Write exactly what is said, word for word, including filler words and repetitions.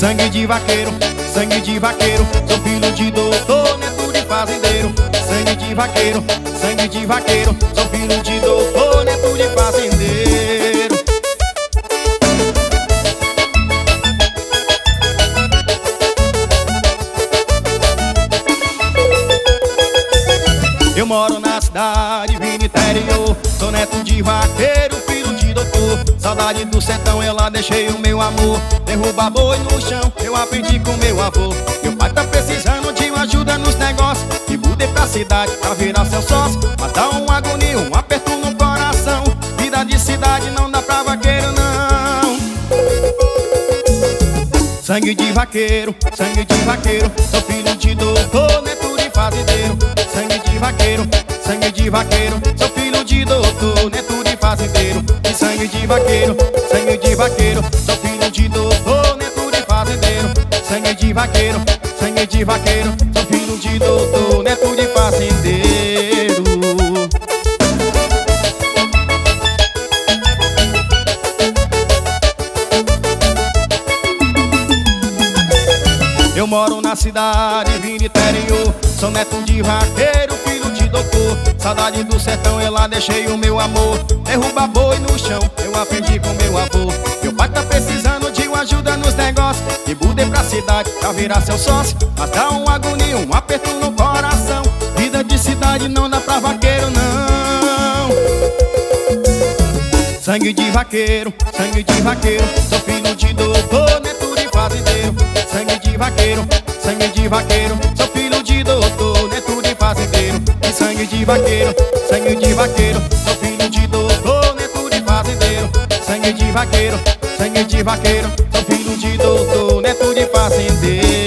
sangue de vaqueiro, sangue de vaqueiro. Sou filho de doutor, neto de fazendeiro. Sangue de vaqueiro, sangue de vaqueiro. Sou filho de doutor, neto de fazendeiro. Eu moro na cidade, vim do interior. Sou neto de vaqueiro, filho de doutor. Saudade do sertão, eu lá deixei o meu amor. Derruba boi no chão, eu aprendi com meu avô. Meu pai tá precisando de uma ajuda nos negócios. E mudei pra cidade pra virar seu sócio. Mas dá um agonia, um aperto no coração. Vida de cidade não dá pra vaqueiro não. Sangue de vaqueiro, sangue de vaqueiro. Sou filho de doutor, neto de fazendeiro. Sangue de vaqueiro, sangue de vaqueiro. Sou filho de doutor, neto de fazendeiro. E sangue de vaqueiro, sangue de vaqueiro. Sou filho de doutor, neto de fazendeiro. Sangue de vaqueiro, sangue de vaqueiro. Sou filho de doutor, neto de fazendeiro. Eu moro na cidade, vim do interior. Sou neto de vaqueiro, filho de doutor. Saudade do sertão, eu lá deixei o meu amor. Derruba boi no chão, eu aprendi com meu avô. Meu pai tá precisando de uma ajuda nos negócios. E mudei pra cidade pra virar seu sócio. Mas dá um agonia, um aperto no coração. Vida de cidade não dá pra vaqueiro não. Sangue de vaqueiro, sangue de vaqueiro. Sou filho de doutor, neto de fazendeiro. Sangue de vaqueiro, sangue de vaqueiro. Sou filho de doutor, neto de fazendeiro. E sangue de vaqueiro, sangue de vaqueiro. Sou filho de doutor, neto de fazendeiro. Sangue de vaqueiro, sangue de vaqueiro. Sou filho de doutor, neto de fazendeiro.